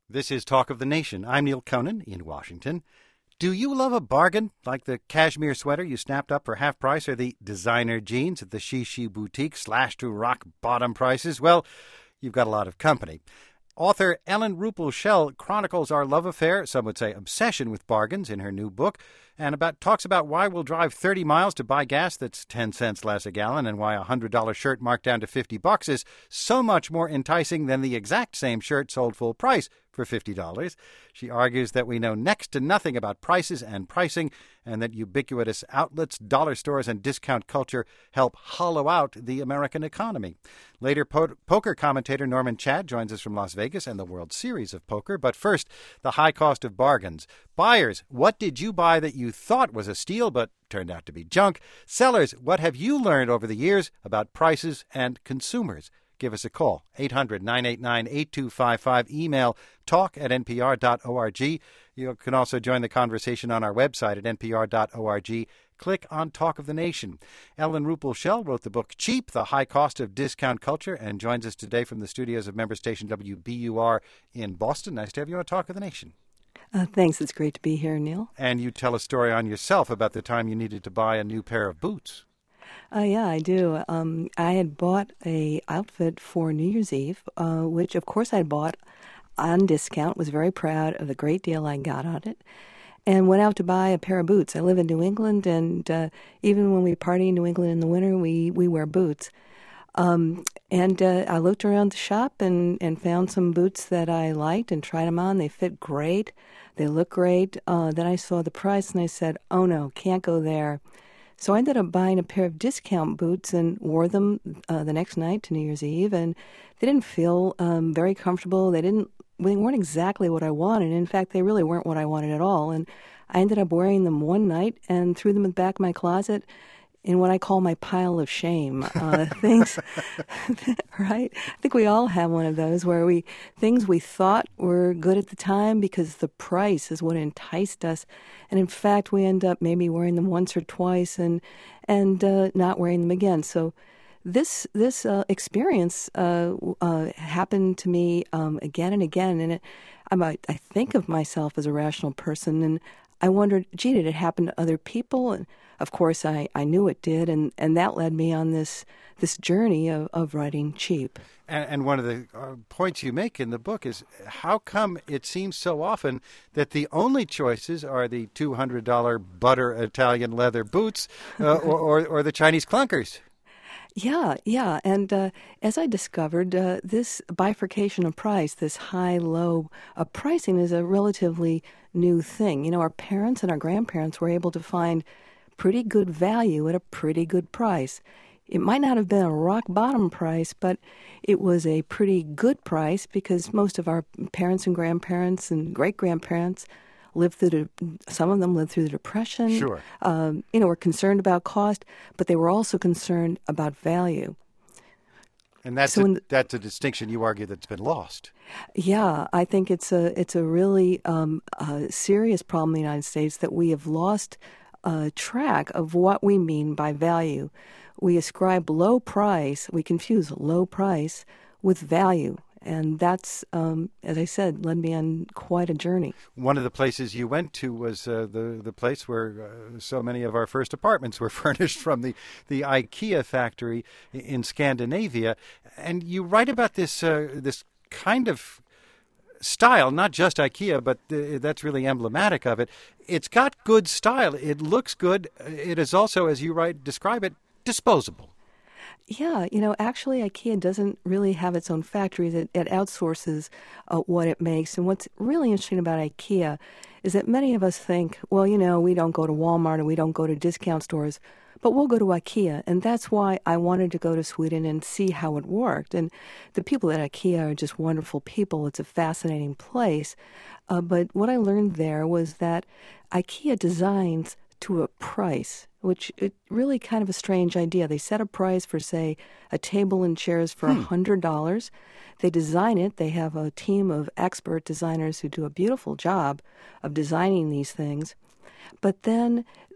This is Talk of the Nation. I'm Neil Conan in Washington. Do you love a bargain, like the cashmere sweater you snapped up for half price or the designer jeans at the Shishi boutique slashed to rock bottom prices? Well, you've got a lot of company. Author Ellen Ruppel-Shell chronicles our love affair, some would say obsession with bargains, in her new book, and talks about why we'll drive 30 miles to buy gas that's 10 cents less a gallon, and why a $100 shirt marked down to $50 is so much more enticing than the exact same shirt sold full price for $50. She argues that we know next to nothing about prices and pricing, and that ubiquitous outlets, dollar stores, and discount culture help hollow out the American economy. Later, poker commentator Norman Chad joins us from Las Vegas and the World Series of Poker. But first, the high cost of bargains. Buyers, what did you buy that you thought was a steal but turned out to be junk? Sellers, what have you learned over the years about prices and consumers? Give us a call, 800-989-8255. Email talk@npr.org. You can also join the conversation on our website at npr.org. Click on Talk of the Nation. Ellen Ruppel-Shell wrote the book Cheap, The High Cost of Discount Culture, and joins us today from the studios of member station WBUR in Boston. Nice to have you on Talk of the Nation. Thanks. It's great to be here, Neil. And you tell a story on yourself about the time you needed to buy a new pair of boots. Yeah, I do. I had bought a outfit for New Year's Eve, which, of course, I bought on discount. Was very proud of the great deal I got on it, and went out to buy a pair of boots. I live in New England, and even when we party in New England in the winter, we wear boots. And I looked around the shop and found some boots that I liked and tried them on. They fit great. They look great. Then I saw the price, and I said, oh, no, can't go there. So I ended up buying a pair of discount boots and wore them the next night to New Year's Eve, and they didn't feel very comfortable. They weren't exactly what I wanted. In fact, they really weren't what I wanted at all. And I ended up wearing them one night and threw them in the back of my closet in what I call my pile of shame. Things, right? I think we all have one of those where things we thought were good at the time because the price is what enticed us. And in fact, we end up maybe wearing them once or twice and not wearing them again. So this experience happened to me again and again. And I think of myself as a rational person, and I wondered, gee, did it happen to other people? And of course, I knew it did, and that led me on this journey of writing cheap. And one of the points you make in the book is how come it seems so often that the only choices are the $200 butter Italian leather boots or the Chinese clunkers? Yeah. And as I discovered, this bifurcation of price, this high-low pricing is a relatively new thing. You know, our parents and our grandparents were able to find pretty good value at a pretty good price. It might not have been a rock-bottom price, but it was a pretty good price because most of our parents and grandparents and great-grandparents some of them lived through the Depression. Sure. Were concerned about cost, but they were also concerned about value. And that's a distinction you argue that's been lost. Yeah, I think it's a really serious problem in the United States that we have lost track of what we mean by value. We ascribe low price, we confuse low price with value. And that's, as I said, led me on quite a journey. One of the places you went to was the place where so many of our first apartments were furnished from the IKEA factory in Scandinavia. And you write about this kind of style, not just IKEA, but that's really emblematic of it. It's got good style. It looks good. It is also, as you describe it, disposable. Yeah, actually IKEA doesn't really have its own factories. It outsources what it makes. And what's really interesting about IKEA is that many of us think, well, we don't go to Walmart and we don't go to discount stores, but we'll go to IKEA. And that's why I wanted to go to Sweden and see how it worked. And the people at IKEA are just wonderful people. It's a fascinating place. But what I learned there was that IKEA designs to a price, which is really kind of a strange idea. They set a price for, say, a table and chairs for $100. They design it. They have a team of expert designers who do a beautiful job of designing these things. But then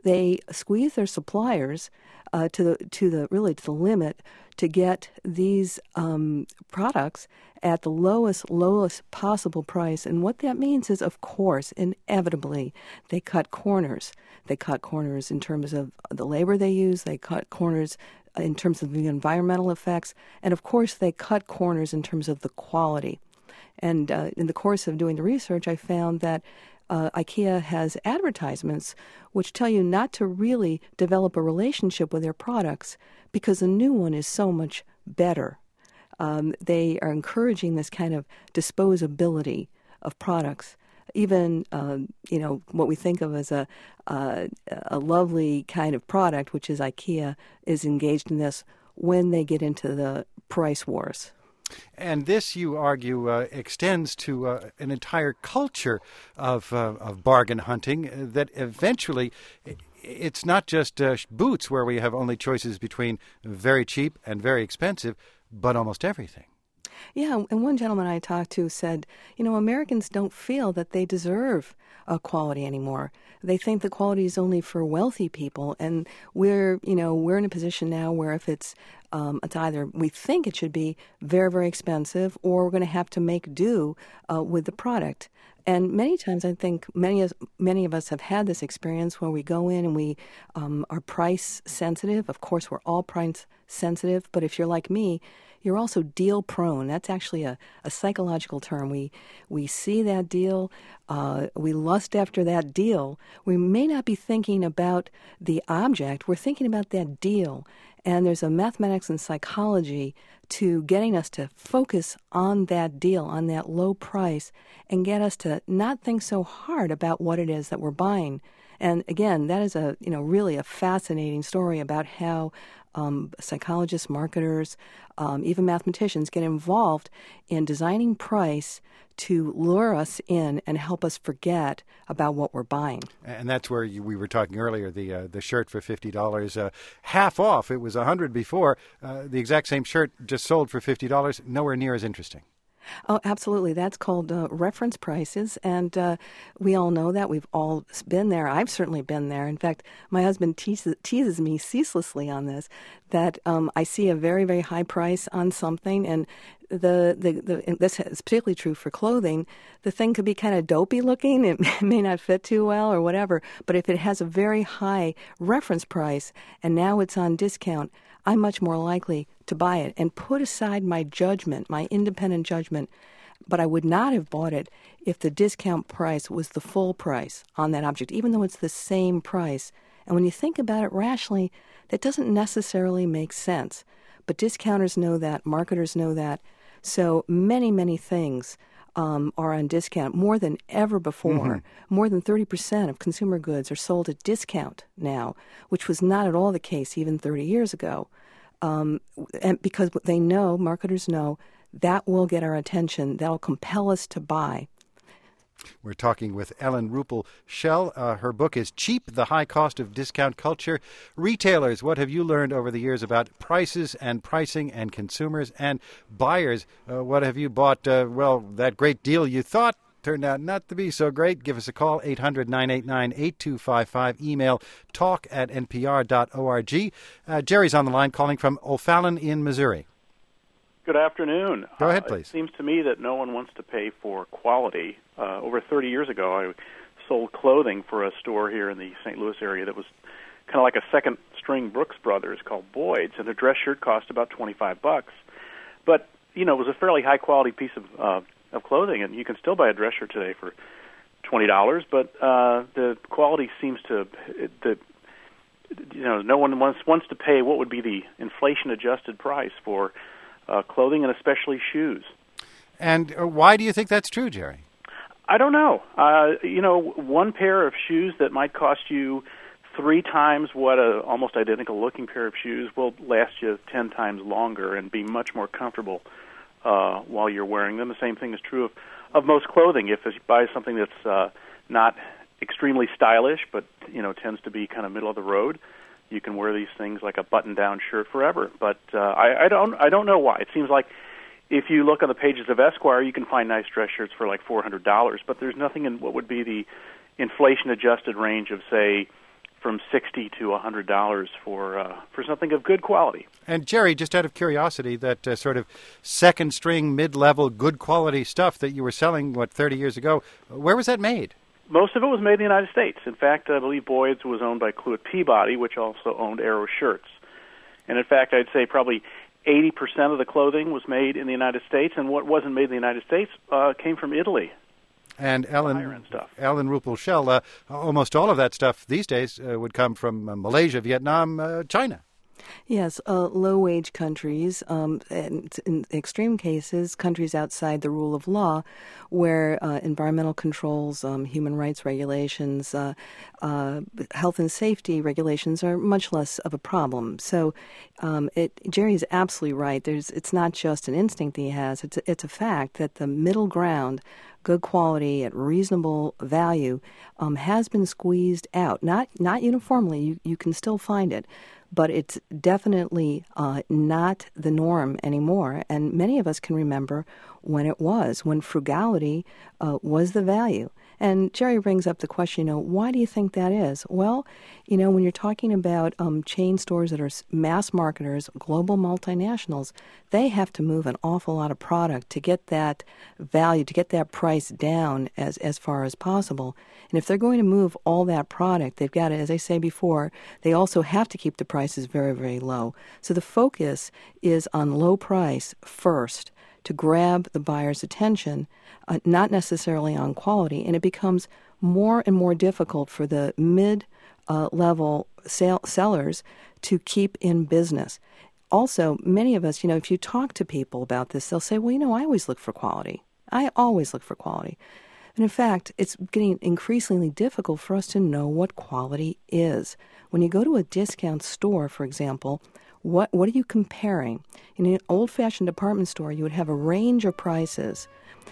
they squeeze their suppliers to the limit to get these products at the lowest possible price. And what that means is, of course, inevitably, they cut corners. They cut corners in terms of the labor they use. They cut corners in terms of the environmental effects. And, of course, they cut corners in terms of the quality. And in the course of doing the research, I found that IKEA has advertisements which tell you not to really develop a relationship with their products because the new one is so much better. They are encouraging this kind of disposability of products. Even, what we think of as a lovely kind of product, which is IKEA, is engaged in this when they get into the price wars. And this, you argue, extends to an entire culture of bargain hunting that eventually it's not just boots where we have only choices between very cheap and very expensive, but almost everything. Yeah, and one gentleman I talked to said, Americans don't feel that they deserve quality anymore. They think the quality is only for wealthy people, and we're in a position now where if it's either we think it should be very, very expensive, or we're going to have to make do with the product. And many times, I think many of us have had this experience where we go in and we are price sensitive. Of course, we're all price sensitive, but if you're like me, you're also deal prone. That's actually a psychological term. We see that deal, we lust after that deal. We may not be thinking about the object. We're thinking about that deal. And there's a mathematics and psychology to getting us to focus on that deal, on that low price, and get us to not think so hard about what it is that we're buying. And again, that is really a fascinating story about how psychologists, marketers, even mathematicians get involved in designing price to lure us in and help us forget about what we're buying. And that's where we were talking earlier, the shirt for $50, half off. It was $100 before. The exact same shirt just sold for $50, nowhere near as interesting. Oh, absolutely. That's called reference prices, and we all know that. We've all been there. I've certainly been there. In fact, my husband teases me ceaselessly on this, that I see a very, very high price on something, and and this is particularly true for clothing. The thing could be kind of dopey looking. It may not fit too well or whatever, but if it has a very high reference price and now it's on discount, I'm much more likely to buy it and put aside my judgment, my independent judgment. But I would not have bought it if the discount price was the full price on that object, even though it's the same price. And when you think about it rationally, that doesn't necessarily make sense. But discounters know that, marketers know that. So many, many things are on discount more than ever before. Mm-hmm. More than 30% of consumer goods are sold at discount now, which was not at all the case even 30 years ago. And because they know, marketers know, that will get our attention. That will compel us to buy. We're talking with Ellen Ruppel-Shell. Her book is Cheap, The High Cost of Discount Culture. Retailers, what have you learned over the years about prices and pricing and consumers? And buyers, what have you bought? That great deal you thought turned out not to be so great. Give us a call, 800-989-8255. Email talk@npr.org. Jerry's on the line calling from O'Fallon in Missouri. Good afternoon. Go ahead, please. It seems to me that no one wants to pay for quality. Over 30 years ago, I sold clothing for a store here in the St. Louis area that was kind of like a second-string Brooks Brothers called Boyd's, and a dress shirt cost about $25. But, it was a fairly high-quality piece of clothing, and you can still buy a dress shirt today for $20, but the quality seems to... no one wants to pay what would be the inflation-adjusted price for clothing and especially shoes. And why do you think that's true, Jerry? I don't know. One pair of shoes that might cost you 3 times what a almost identical looking pair of shoes will last you 10 times longer and be much more comfortable while you're wearing them. The same thing is true of most clothing. If you buy something that's not extremely stylish but tends to be kind of middle of the road, you can wear these things like a button-down shirt forever. But I don't know why. It seems like if you look on the pages of Esquire, you can find nice dress shirts for like $400, but there's nothing in what would be the inflation-adjusted range of, say, from $60 to $100 for something of good quality. And Jerry, just out of curiosity, that sort of second string, mid-level, good quality stuff that you were selling, 30 years ago, where was that made? Most of it was made in the United States. In fact, I believe Boyd's was owned by Clewitt Peabody, which also owned Arrow Shirts. And in fact, I'd say probably 80% of the clothing was made in the United States, and what wasn't made in the United States came from Italy. And Ellen Ruppel-Shell, almost all of that stuff these days would come from Malaysia, Vietnam, China. Yes, low-wage countries, and in extreme cases, countries outside the rule of law, where environmental controls, human rights regulations, health and safety regulations are much less of a problem. So Jerry is absolutely right. It's not just an instinct that he has. It's a fact that the middle ground, good quality at reasonable value, has been squeezed out. Not uniformly. You can still find it. But it's definitely not the norm anymore. And many of us can remember when it was, when frugality was the value. And Jerry brings up the question, why do you think that is? Well, when you're talking about chain stores that are mass marketers, global multinationals, they have to move an awful lot of product to get that value, to get that price down as far as possible. And if they're going to move all that product, they've got to, as I say before, they also have to keep the prices very, very low. So the focus is on low price first to grab the buyer's attention, not necessarily on quality, and it becomes more and more difficult for the mid-level sellers to keep in business. Also, many of us, if you talk to people about this, they'll say, well, I always look for quality. I always look for quality. And in fact, it's getting increasingly difficult for us to know what quality is. When you go to a discount store, for example, what are you comparing? In an old-fashioned department store, you would have a range of prices.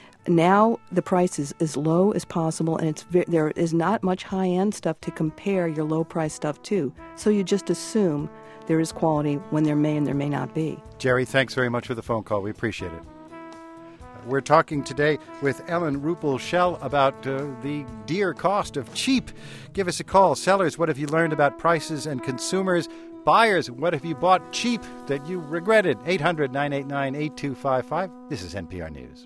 Now the price is as low as possible, and there is not much high-end stuff to compare your low-price stuff to. So you just assume there is quality when there may and there may not be. Jerry, thanks very much for the phone call. We appreciate it. We're talking today with Ellen Ruppel-Shell about the dear cost of cheap. Give us a call. Sellers, what have you learned about prices and consumers? Buyers, what have you bought cheap that you regretted? 800-989-8255. This is NPR News.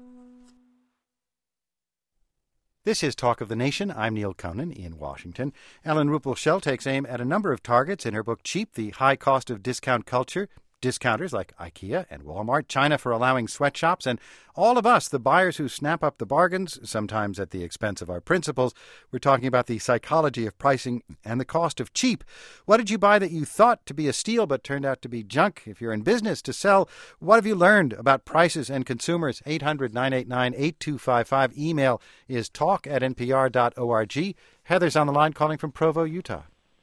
This is Talk of the Nation. I'm Neil Conan in Washington. Ellen Ruppel-Shell takes aim at a number of targets in her book Cheap, The High Cost of Discount Culture. Discounters like IKEA and Walmart, China for allowing sweatshops, and all of us, the buyers who snap up the bargains, sometimes at the expense of our principals. We're talking about the psychology of pricing and the cost of cheap. What did you buy that you thought to be a steal but turned out to be junk? If you're in business to sell, what have you learned about prices and consumers? 800-989-8255. Email is talk@npr.org. Heather's on the line calling from Provo, Utah.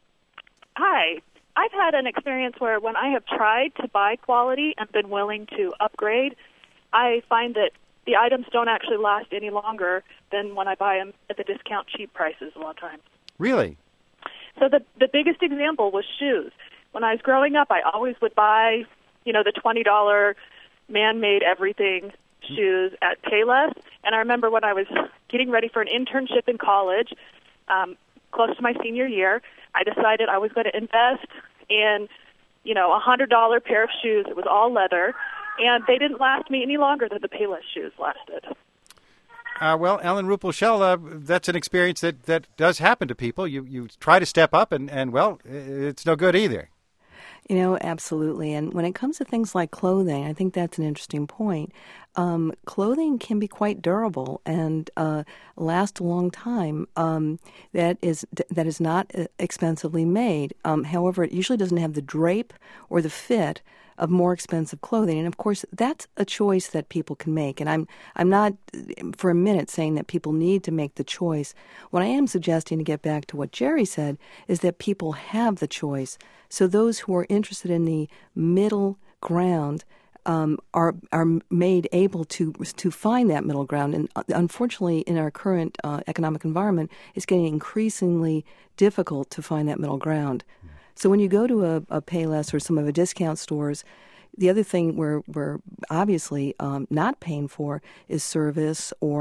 Hi. I've had an experience where when I have tried to buy quality and been willing to upgrade, I find that the items don't actually last any longer than when I buy them at the discount cheap prices a lot of times. Really? So the biggest example was shoes. When I was growing up, I always would buy, the $20 man-made everything shoes at Payless. And I remember when I was getting ready for an internship in college, close to my senior year, I decided I was going to invest in, $100 pair of shoes. It was all leather, and they didn't last me any longer than the Payless shoes lasted. Well, Ellen Ruppel-Shell, that's an experience that does happen to people. You try to step up, and it's no good either. Absolutely. And when it comes to things like clothing, I think that's an interesting point. Clothing can be quite durable and last a long time. That is not expensively made. However, it usually doesn't have the drape or the fit of more expensive clothing. And of course, that's a choice that people can make. And I'm not for a minute saying that people need to make the choice. What I am suggesting, to get back to what Jerry said, is that people have the choice. So those who are interested in the middle ground are made able to find that middle ground. And unfortunately, in our current economic environment, it's getting increasingly difficult to find that middle ground. So when you go to a Payless or some of the discount stores, the other thing we're obviously not paying for is service or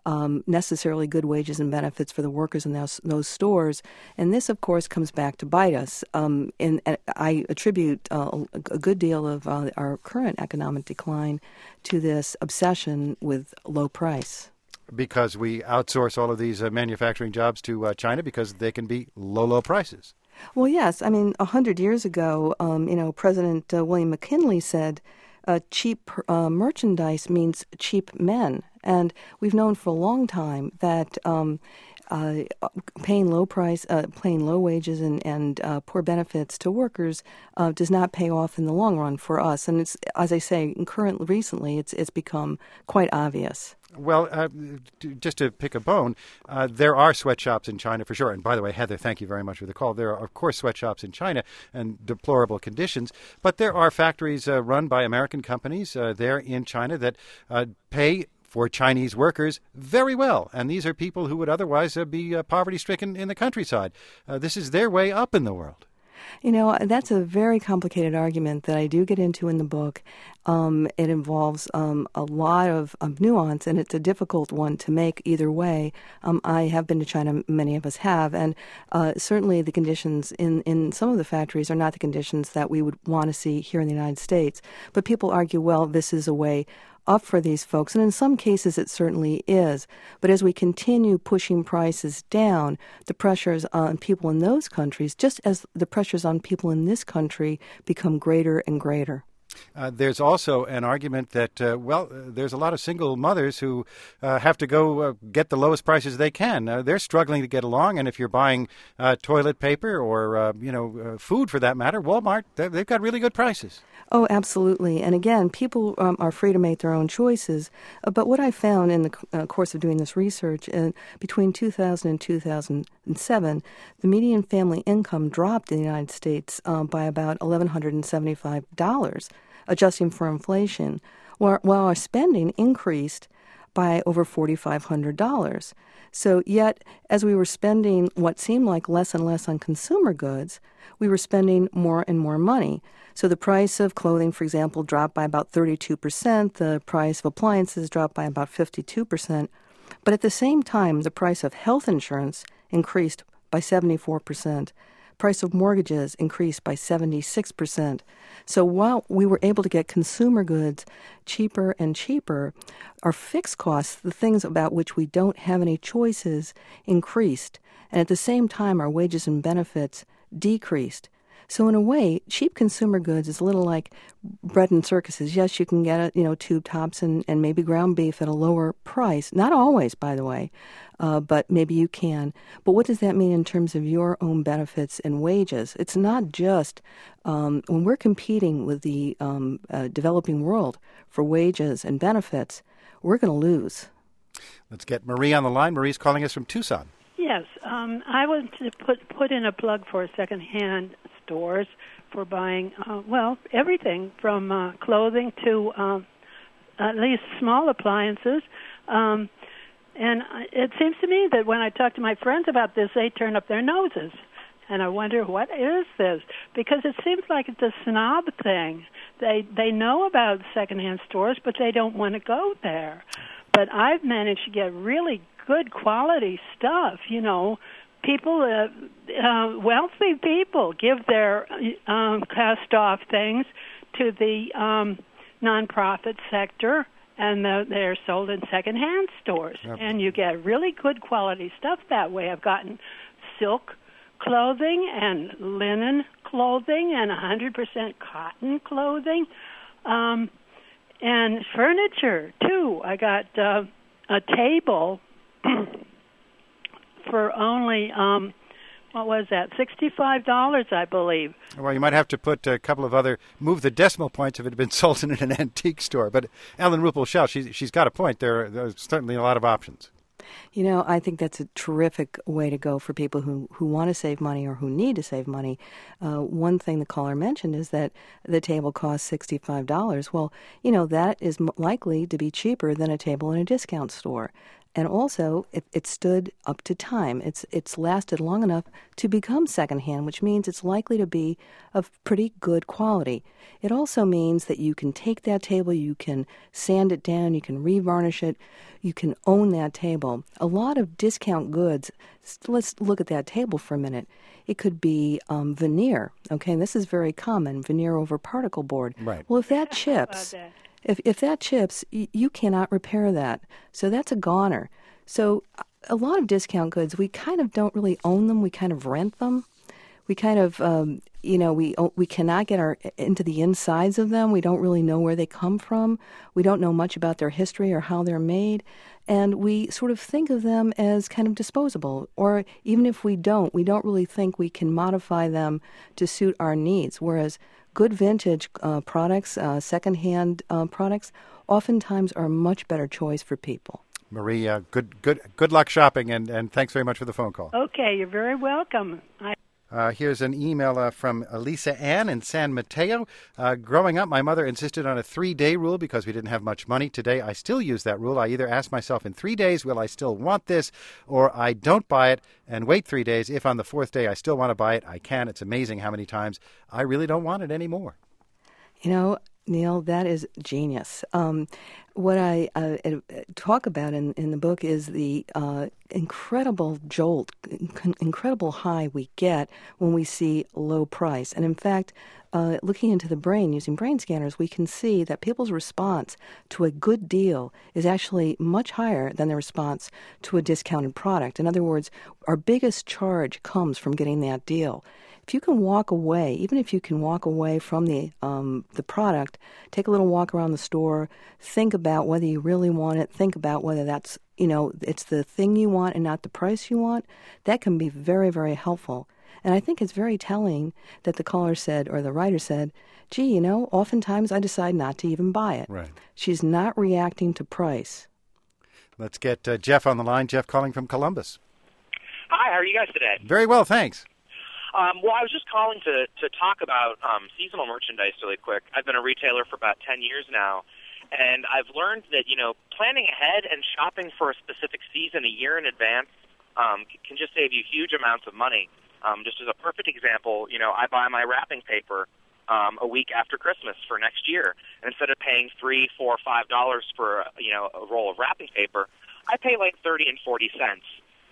necessarily good wages and benefits for the workers in those stores. And this, of course, comes back to bite us. And I attribute a good deal of our current economic decline to this obsession with low price. Because we outsource all of these manufacturing jobs to China because they can be low prices. Well, yes. I mean, 100 years ago, President William McKinley said, cheap merchandise means cheap men. And we've known for a long time that paying low wages and poor benefits to workers does not pay off in the long run for us. And it's, as I say, recently, it's become quite obvious. Well, just to pick a bone, there are sweatshops in China for sure. And by the way, Heather, thank you very much for the call. There are, of course, sweatshops in China and deplorable conditions. But there are factories run by American companies there in China that pay for Chinese workers very well. And these are people who would otherwise be poverty-stricken in the countryside. This is their way up in the world. You know, that's a very complicated argument that I do get into in the book. It involves a lot of nuance, and it's a difficult one to make either way. I have been to China, many of us have, and certainly the conditions in some of the factories are not the conditions that we would want to see here in the United States. But people argue, well, this is a way up for these folks, and in some cases it certainly is. But as we continue pushing prices down, the pressures on people in those countries, just as the pressures on people in this country, become greater and greater. There's also an argument that, there's a lot of single mothers who have to go get the lowest prices they can. They're struggling to get along, and if you're buying toilet paper or, food for that matter, Walmart, they've got really good prices. Oh, absolutely. And again, people are free to make their own choices. But what I found in the course of doing this research, between 2000 and 2007, the median family income dropped in the United States by about $1,175, adjusting for inflation, while our spending increased by over $4,500. So yet, as we were spending what seemed like less and less on consumer goods, we were spending more and more money. So the price of clothing, for example, dropped by about 32%. The price of appliances dropped by about 52%. But at the same time, the price of health insurance increased by 74%. Price of mortgages increased by 76%. So while we were able to get consumer goods cheaper and cheaper, our fixed costs, the things about which we don't have any choices, increased. And at the same time, our wages and benefits decreased. So in a way, cheap consumer goods is a little like bread and circuses. Yes, you can get tube tops and maybe ground beef at a lower price. Not always, by the way, but maybe you can. But what does that mean in terms of your own benefits and wages? It's not just when we're competing with the developing world for wages and benefits, we're going to lose. Let's get Marie on the line. Marie's calling us from Tucson. Yes, I want to put in a plug for secondhand stores for buying, everything from clothing to at least small appliances. And it seems to me that when I talk to my friends about this, they turn up their noses. And I wonder, what is this? Because it seems like it's a snob thing. They know about secondhand stores, but they don't want to go there. But I've managed to get really good quality stuff, People, wealthy people give their cast-off things to the nonprofit sector, and they're sold in secondhand stores. Yep. And you get really good quality stuff that way. I've gotten silk clothing and linen clothing and 100% cotton clothing, and furniture, too. I got a table for only, $65, I believe. Well, you might have to put a couple of move the decimal points if it had been sold in an antique store. But Ellen Ruppel-Shell, she's got a point. There's certainly a lot of options. I think that's a terrific way to go for people who want to save money or who need to save money. One thing the caller mentioned is that the table costs $65. Well, that is likely to be cheaper than a table in a discount store. And also, it stood up to time. It's lasted long enough to become secondhand, which means it's likely to be of pretty good quality. It also means that you can take that table, you can sand it down, you can revarnish it, you can own that table. A lot of discount goods, let's look at that table for a minute. It could be veneer, okay? This is very common, veneer over particle board. Right. Well, if that chips... If that chips, you cannot repair that. So that's a goner. So a lot of discount goods, we kind of don't really own them. We kind of rent them. We kind of, we cannot get into the insides of them. We don't really know where they come from. We don't know much about their history or how they're made. And we sort of think of them as kind of disposable. Or even if we don't really think we can modify them to suit our needs. Whereas good vintage products, secondhand products, oftentimes are a much better choice for people. Marie, good luck shopping, and thanks very much for the phone call. Okay, you're very welcome. Here's an email from Elisa Ann in San Mateo. Growing up, my mother insisted on a 3-day rule because we didn't have much money. Today, I still use that rule. I either ask myself in 3 days, will I still want this, or I don't buy it and wait 3 days. If on the 4th day I still want to buy it, I can. It's amazing how many times I really don't want it anymore. You know, Neil, that is genius. What I talk about in the book is the incredible jolt, incredible high we get when we see low price. And in fact, looking into the brain using brain scanners, we can see that people's response to a good deal is actually much higher than the response to a discounted product. In other words, our biggest charge comes from getting that deal. If you can walk away, even if you can walk away from the product, take a little walk around the store, think about whether you really want it, think about whether that's, it's the thing you want and not the price you want, that can be very, very helpful. And I think it's very telling that the caller said, or the writer said, gee, oftentimes I decide not to even buy it. Right. She's not reacting to price. Let's get Jeff on the line. Jeff calling from Columbus. Hi, how are you guys today? Very well, thanks. Well, I was just calling to talk about seasonal merchandise really quick. I've been a retailer for about 10 years now, and I've learned that, planning ahead and shopping for a specific season a year in advance can just save you huge amounts of money. Just as a perfect example, I buy my wrapping paper a week after Christmas for next year. And instead of paying $3, $4, $5 for a roll of wrapping paper, I pay like 30 and 40 cents.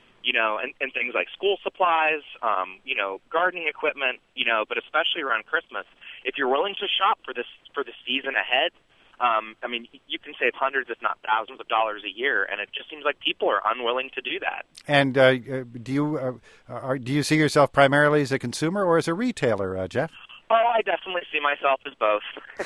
And things like school supplies, gardening equipment, but especially around Christmas. If you're willing to shop for the season ahead, you can save hundreds, if not thousands of dollars a year, and it just seems like people are unwilling to do that. And do you see yourself primarily as a consumer or as a retailer, Jeff? Oh, I definitely see myself as both.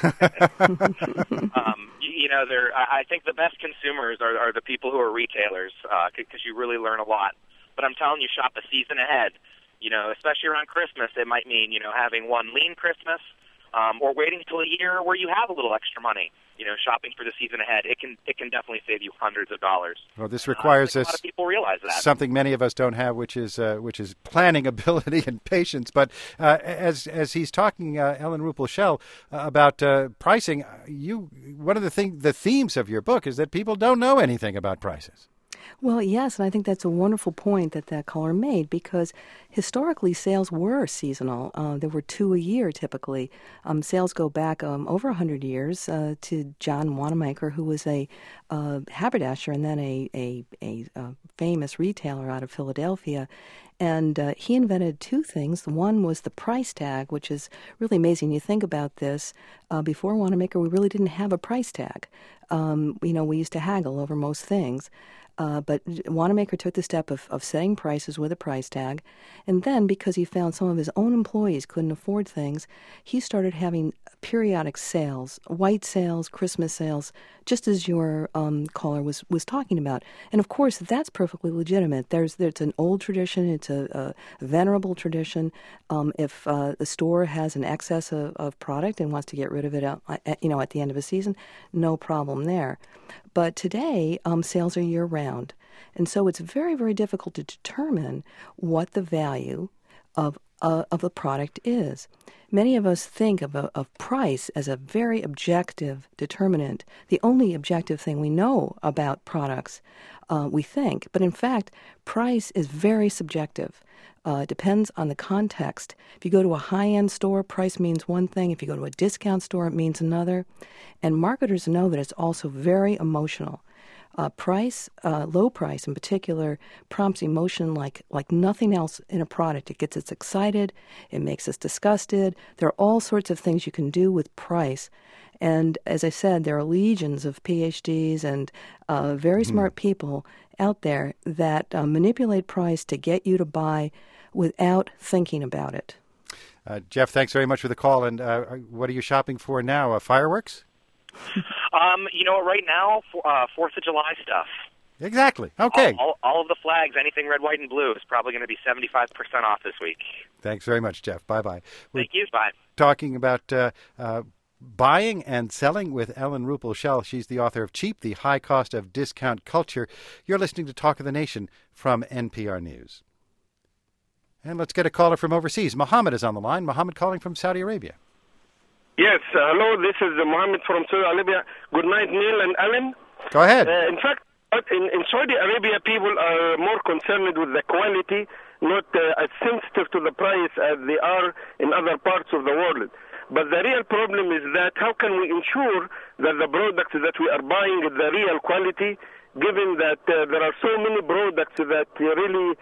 I think the best consumers are the people who are retailers because you really learn a lot. But I'm telling you, shop a season ahead. Especially around Christmas, it might mean having one lean Christmas, or waiting until a year where you have a little extra money. Shopping for the season ahead, it can definitely save you hundreds of dollars. Well, this requires a lot of people realize that. Something many of us don't have, which is planning ability and patience. But as he's talking, Ellen Ruppel-Shell, about pricing, one of the themes of your book is that people don't know anything about prices. Well, yes, and I think that's a wonderful point that caller made, because historically sales were seasonal. There were 2 a year typically. Sales go back over 100 years to John Wanamaker, who was a haberdasher and then a famous retailer out of Philadelphia. And he invented 2 things. The one was the price tag, which is really amazing. You think about this. Before Wanamaker, we really didn't have a price tag. We used to haggle over most things. But Wanamaker took the step of setting prices with a price tag. And then, because he found some of his own employees couldn't afford things, he started having periodic sales, white sales, Christmas sales, just as your caller was talking about. And, of course, that's perfectly legitimate. It's an old tradition. It's a venerable tradition. If the store has an excess of product and wants to get rid of it, at the end of a season, no problem there. But today, sales are year-round. And so it's very, very difficult to determine what the value of of the product is. Many of us think of price as a very objective determinant, the only objective thing we know about products, we think. But in fact, price is very subjective. It depends on the context. If you go to a high-end store, price means one thing. If you go to a discount store, it means another. And marketers know that it's also very emotional. Price, low price in particular, prompts emotion like nothing else in a product. It gets us excited. It makes us disgusted. There are all sorts of things you can do with price. And as I said, there are legions of PhDs and very smart people out there that manipulate price to get you to buy without thinking about it. Jeff, thanks very much for the call. And what are you shopping for now? Fireworks? Right now, 4th of July stuff. Exactly. Okay. All of the flags, anything red, white, and blue, is probably going to be 75% off this week. Thanks very much, Jeff. Bye-bye. Thank you. Bye. Talking about buying and selling with Ellen Ruppel-Shell. She's the author of Cheap, The High Cost of Discount Culture. You're listening to Talk of the Nation from NPR News. And let's get a caller from overseas. Mohammed is on the line. Mohammed calling from Saudi Arabia. Yes, hello, this is Mohammed from Saudi Arabia. Good night, Neil and Ellen. Go ahead. In fact, in Saudi Arabia, people are more concerned with the quality, not as sensitive to the price as they are in other parts of the world. But the real problem is that how can we ensure that the products that we are buying is the real quality, given that there are so many products that really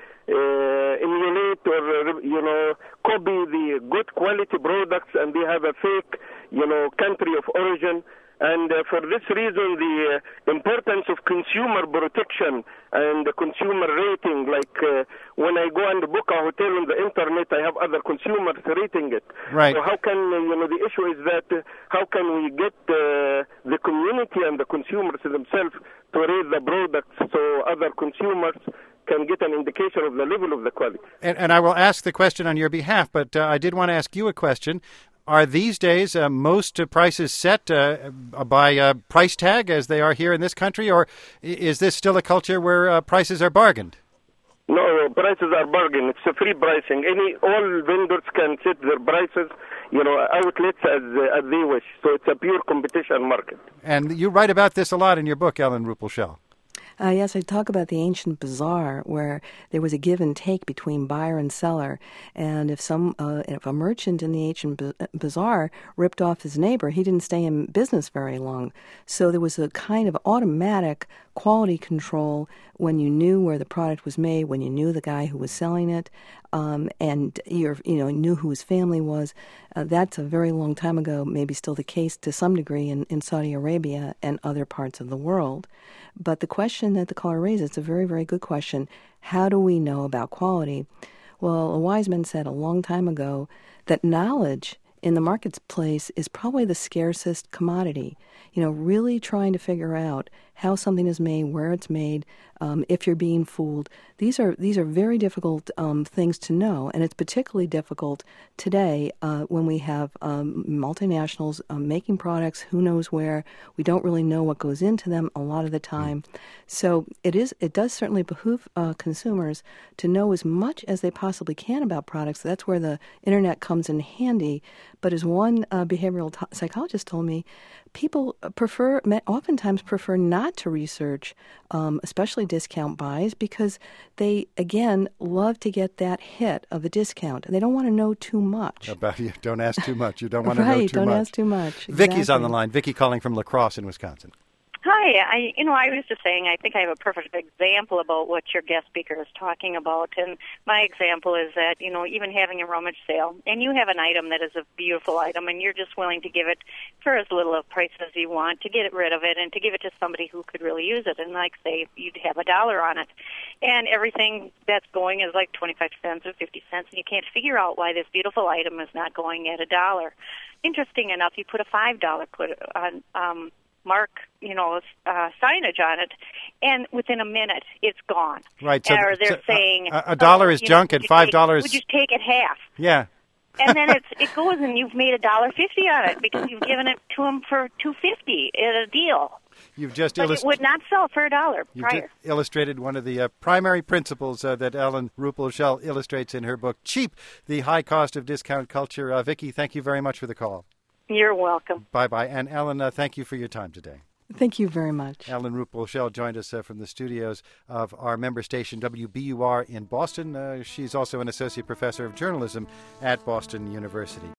emulate or, copy the good quality products, and they have a fake, country of origin. And for this reason, the importance of consumer protection and the consumer rating, like when I go and book a hotel on the internet, I have other consumers rating it. Right. So how can, the issue is that how can we get the community and the consumers themselves to rate the products so other consumers can get an indication of the level of the quality. And I will ask the question on your behalf, but I did want to ask you a question. Are these days most prices set by price tag as they are here in this country, or is this still a culture where prices are bargained? No, prices are bargained. It's a free pricing. All vendors can set their prices, outlets as they wish. So it's a pure competition market. And you write about this a lot in your book, Ellen Ruppel-Shell. Yes, I talk about the ancient bazaar where there was a give and take between buyer and seller, and if a merchant in the ancient bazaar ripped off his neighbor, he didn't stay in business very long. So there was a kind of automatic quality control when you knew where the product was made, when you knew the guy who was selling it, and you knew who his family was. That's a very long time ago, maybe still the case to some degree in Saudi Arabia and other parts of the world. But the question that the caller raises, it's a very, very good question. How do we know about quality? Well, a wise man said a long time ago that knowledge in the marketplace is probably the scarcest commodity. Really trying to figure out how something is made, where it's made, if you're being fooled. These are very difficult things to know, and it's particularly difficult today when we have multinationals making products who knows where. We don't really know what goes into them a lot of the time. So it does certainly behoove consumers to know as much as they possibly can about products. That's where the internet comes in handy. But as one behavioral psychologist told me, people oftentimes prefer not to research, especially discount buys, because they, again, love to get that hit of a discount. And they don't want to know too much. About you. Don't ask too much. You don't want to know too much. Right, don't ask too much. Exactly. Vicky's on the line. Vicky calling from La Crosse in Wisconsin. Hi. I was just saying, I think I have a perfect example about what your guest speaker is talking about. And my example is that, even having a rummage sale, and you have an item that is a beautiful item, and you're just willing to give it for as little of price as you want to get rid of it and to give it to somebody who could really use it. And like, say, you'd have $1 on it. And everything that's going is like 25 cents or 50 cents, and you can't figure out why this beautiful item is not going at $1. Interesting enough, you put a $5 on signage on it, and within a minute, it's gone. Right. So, or they're saying $1 is junk, and $5. Would you take it half? Yeah. And then it goes, and you've made $1.50 on it because you've given it to them for $2.50 at a deal. You've just But it would not sell for $1 prior. illustrated one of the primary principles that Ellen Ruppel-Shell illustrates in her book, Cheap, The High Cost of Discount Culture. Vicki, thank you very much for the call. You're welcome. Bye-bye. And Ellen, thank you for your time today. Thank you very much. Ellen Ruppel-Shell joined us from the studios of our member station WBUR in Boston. She's also an associate professor of journalism at Boston University.